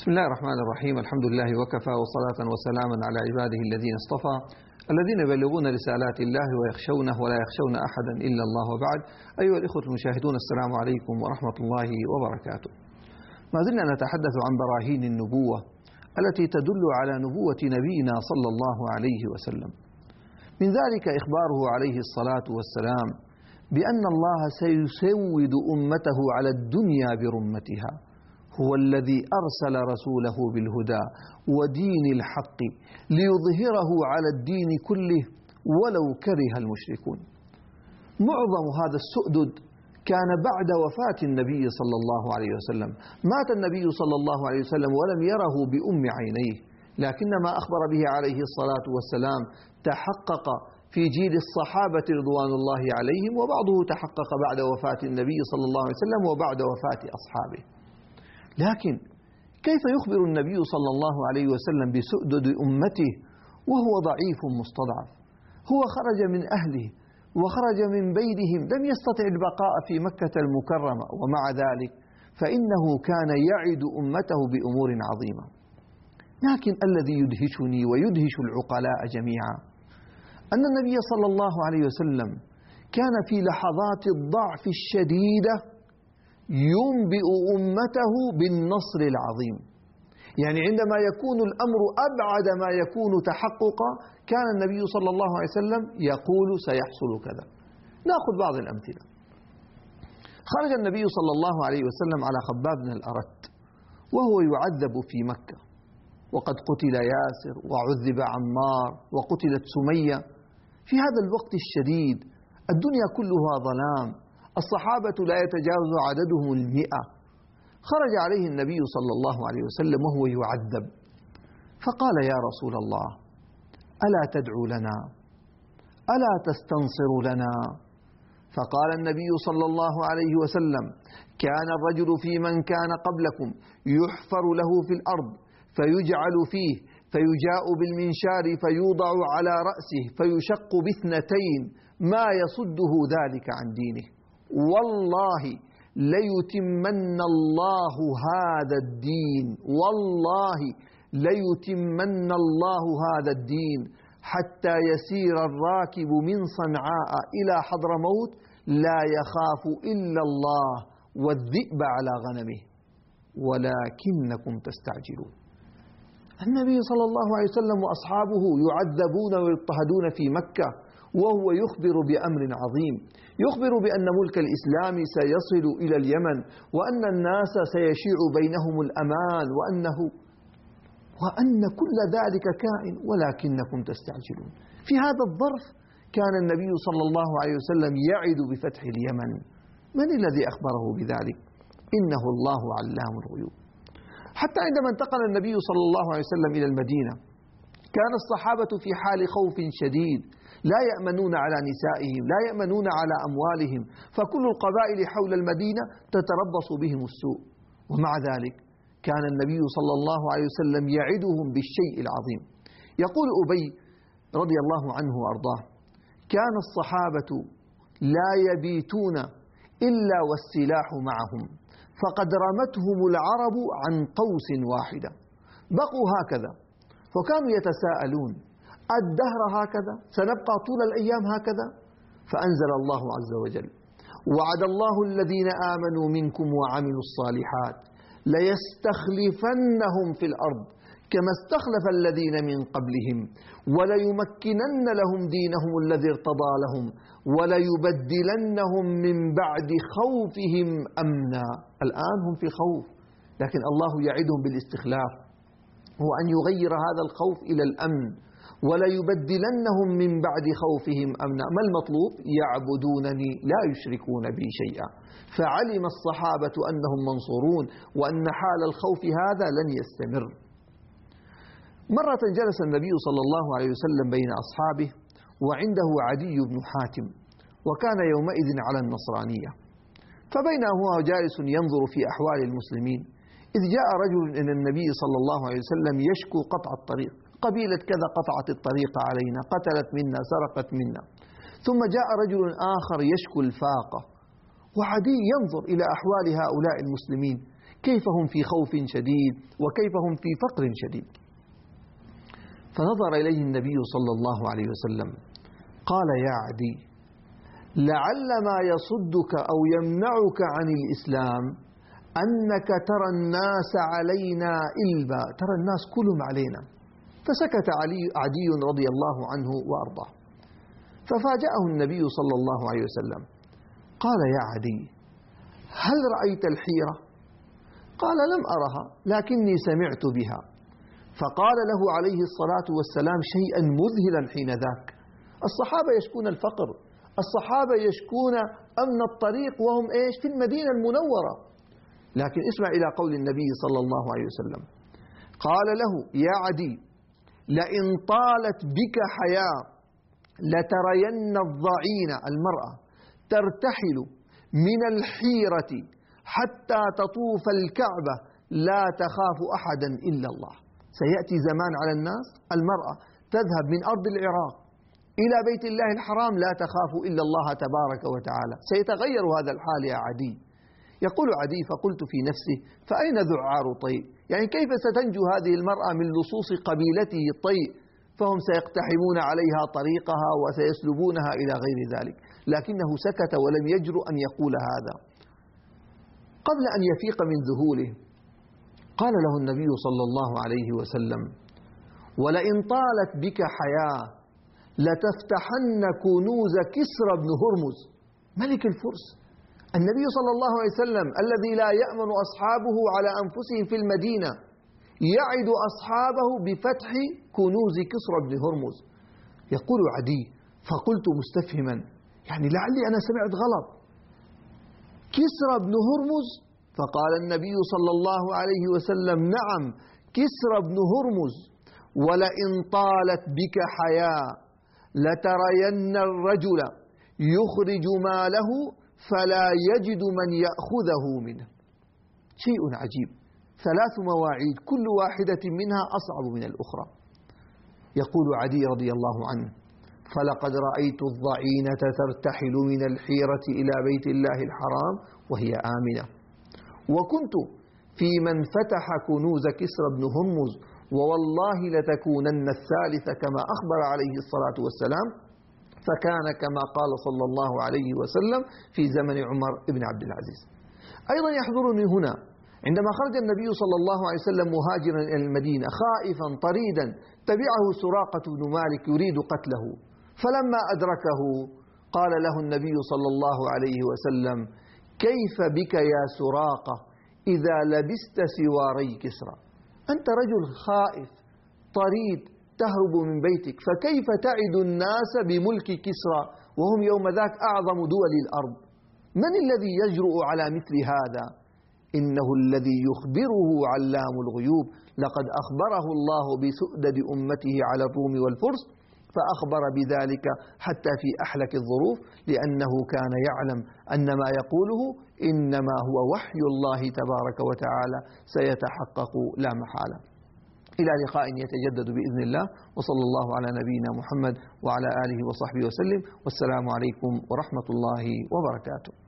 بسم الله الرحمن الرحيم. الحمد لله وكفى، وصلاة وسلاما على عباده الذين اصطفى، الذين يبلغون رسالات الله ويخشونه ولا يخشون أحدا إلا الله. وبعد، أيها الإخوة المشاهدون، السلام عليكم ورحمة الله وبركاته. ما زلنا نتحدث عن براهين النبوة التي تدل على نبوة نبينا صلى الله عليه وسلم. من ذلك إخباره عليه الصلاة والسلام بأن الله سيسود أمته على الدنيا برمتها. هو الذي أرسل رسوله بالهدى ودين الحق ليظهره على الدين كله ولو كره المشركون. معظم هذا السؤدد كان بعد وفاة النبي صلى الله عليه وسلم. مات النبي صلى الله عليه وسلم ولم يره بأم عينيه، لكن ما أخبر به عليه الصلاة والسلام تحقق في جيل الصحابة رضوان الله عليهم، وبعضه تحقق بعد وفاة النبي صلى الله عليه وسلم وبعد وفاة أصحابه. لكن كيف يخبر النبي صلى الله عليه وسلم بسؤدد أمته وهو ضعيف مستضعف؟ هو خرج من أهله وخرج من بيتهم، لم يستطع البقاء في مكة المكرمة، ومع ذلك فإنه كان يعد أمته بأمور عظيمة. لكن الذي يدهشني ويدهش العقلاء جميعا أن النبي صلى الله عليه وسلم كان في لحظات الضعف الشديدة ينبئ أمته بالنصر العظيم. يعني عندما يكون الأمر أبعد ما يكون تحققا، كان النبي صلى الله عليه وسلم يقول سيحصل كذا. نأخذ بعض الأمثلة. خرج النبي صلى الله عليه وسلم على خباب بن الأرت وهو يعذب في مكة، وقد قتل ياسر وعذب عمار وقتلت سمية. في هذا الوقت الشديد الدنيا كلها ظلام، الصحابة لا يتجاوز عددهم 100. خرج عليه النبي صلى الله عليه وسلم وهو يعذب، فقال: يا رسول الله، ألا تدعو لنا؟ ألا تستنصر لنا؟ فقال النبي صلى الله عليه وسلم: كان الرجل في من كان قبلكم يحفر له في الأرض فيجعل فيه، فيجاء بالمنشار فيوضع على رأسه فيشق باثنتين ما يصده ذلك عن دينه. والله ليتمن الله هذا الدين، والله ليتمن الله هذا الدين حتى يسير الراكب من صنعاء إلى حضرموت لا يخاف إلا الله والذئب على غنمه ولكنكم تستعجلون. النبي صلى الله عليه وسلم وأصحابه يعذبون ويضطهدون في مكة، وهو يخبر بأمر عظيم، يخبر بأن ملك الإسلام سيصل إلى اليمن، وأن الناس سيشيع بينهم الأمان، وأن كل ذلك كائن ولكنكم تستعجلون. في هذا الظرف كان النبي صلى الله عليه وسلم يعد بفتح اليمن. من الذي أخبره بذلك؟ إنه الله علام الغيوب. حتى عندما انتقل النبي صلى الله عليه وسلم إلى المدينة كان الصحابة في حال خوف شديد، لا يأمنون على نسائهم، لا يأمنون على أموالهم، فكل القبائل حول المدينة تتربص بهم السوء. ومع ذلك كان النبي صلى الله عليه وسلم يعدهم بالشيء العظيم. يقول أبي رضي الله عنه وأرضاه: كان الصحابة لا يبيتون إلا والسلاح معهم، فقد رمتهم العرب عن قوس واحدة. بقوا هكذا، فكانوا يتساءلون: الدهر هكذا؟ سنبقى طول الأيام هكذا؟ فأنزل الله عز وجل: وعد الله الذين آمنوا منكم وعملوا الصالحات ليستخلفنهم في الأرض كما استخلف الذين من قبلهم وليمكنن لهم دينهم الذي ارتضى لهم وليبدلنهم من بعد خوفهم أمنا. الآن هم في خوف، لكن الله يعدهم بالاستخلاف، هو أن يغير هذا الخوف إلى الأمن. وليبدلنهم من بعد خوفهم أمنا. ما المطلوب؟ يعبدونني لا يشركون بي شيئا. فعلم الصحابة أنهم منصورون وأن حال الخوف هذا لن يستمر. مرة جلس النبي صلى الله عليه وسلم بين أصحابه وعنده عدي بن حاتم، وكان يومئذ على النصرانية. فبينما هو جالس ينظر في أحوال المسلمين إذ جاء رجل إلى النبي صلى الله عليه وسلم يشكو قطع الطريق: قبيلة كذا قطعت الطريق علينا، قتلت منا، سرقت منا. ثم جاء رجل آخر يشكو الفاقة، وعدي ينظر إلى أحوال هؤلاء المسلمين كيف هم في خوف شديد وكيف هم في فقر شديد. فنظر إليه النبي صلى الله عليه وسلم قال: يا عدي، لعل ما يصدك أو يمنعك عن الإسلام أنك ترى الناس علينا إلبا، ترى الناس كلهم علينا. فسكت عدي رضي الله عنه وأرضاه. ففاجأه النبي صلى الله عليه وسلم قال: يا عدي، هل رأيت الحيرة؟ قال: لم أرها لكني سمعت بها. فقال له عليه الصلاة والسلام شيئا مذهلا حين ذاك: الصحابة يشكون الفقر، الصحابة يشكون أمن الطريق وهم إيش؟ في المدينة المنورة. لكن اسمع إلى قول النبي صلى الله عليه وسلم، قال له: يا عدي، لئن طالت بك حياة لترين الضعين، المرأة، ترتحل من الحيرة حتى تطوف الكعبة لا تخاف أحدا إلا الله. سيأتي زمان على الناس المرأة تذهب من أرض العراق إلى بيت الله الحرام لا تخاف إلا الله تبارك وتعالى. سيتغير هذا الحال يا عدي. يقول عدي: فقلت في نفسي: فأين ذعار طيء؟ يعني كيف ستنجو هذه المرأة من لصوص قبيلته طيء؟ فهم سيقتحمون عليها طريقها وسيسلبونها إلى غير ذلك. لكنه سكت ولم يجرؤ أن يقول هذا. قبل أن يفيق من ذهوله قال له النبي صلى الله عليه وسلم: ولئن طالت بك حياة لتفتحن كنوز كسرى بن هرمز ملك الفرس. النبي صلى الله عليه وسلم الذي لا يأمن أصحابه على أنفسهم في المدينة يعد أصحابه بفتح كنوز كسرى بن هرمز. يقول عدي: فقلت مستفهما، يعني لعلي أنا سمعت غلط، كسرى بن هرمز؟ فقال النبي صلى الله عليه وسلم: نعم، كسرى بن هرمز. ولئن طالت بك حياة لترين الرجل يخرج ماله فلا يجد من يأخذه منه. شيء عجيب، 3 مواعيد كل واحدة منها أصعب من الأخرى. يقول عدي رضي الله عنه: فلقد رأيت الضعينة ترتحل من الحيرة إلى بيت الله الحرام وهي آمنة، وكنت في من فتح كنوز كسرى بن هرمز، ووالله لتكونن الثالثة كما أخبر عليه الصلاة والسلام. فكان كما قال صلى الله عليه وسلم في زمن عمر بن عبد العزيز. أيضا يحضرني هنا عندما خرج النبي صلى الله عليه وسلم مهاجرا إلى المدينة خائفا طريدا، تبعه سراقة بن مالك يريد قتله، فلما أدركه قال له النبي صلى الله عليه وسلم: كيف بك يا سراقة إذا لبست سواري كسرى؟ أنت رجل خائف طريد تهرب من بيتك، فكيف تعد الناس بملك كسرى وهم يوم ذاك أعظم دول الأرض؟ من الذي يجرؤ على مثل هذا؟ إنه الذي يخبره علام الغيوب. لقد أخبره الله بسؤدد أمته على الروم والفرس، فأخبر بذلك حتى في أحلك الظروف، لأنه كان يعلم أن ما يقوله إنما هو وحي الله تبارك وتعالى سيتحقق لا محالة. إلى لقاء يتجدد بإذن الله، وصلى الله على نبينا محمد وعلى آله وصحبه وسلم، والسلام عليكم ورحمة الله وبركاته.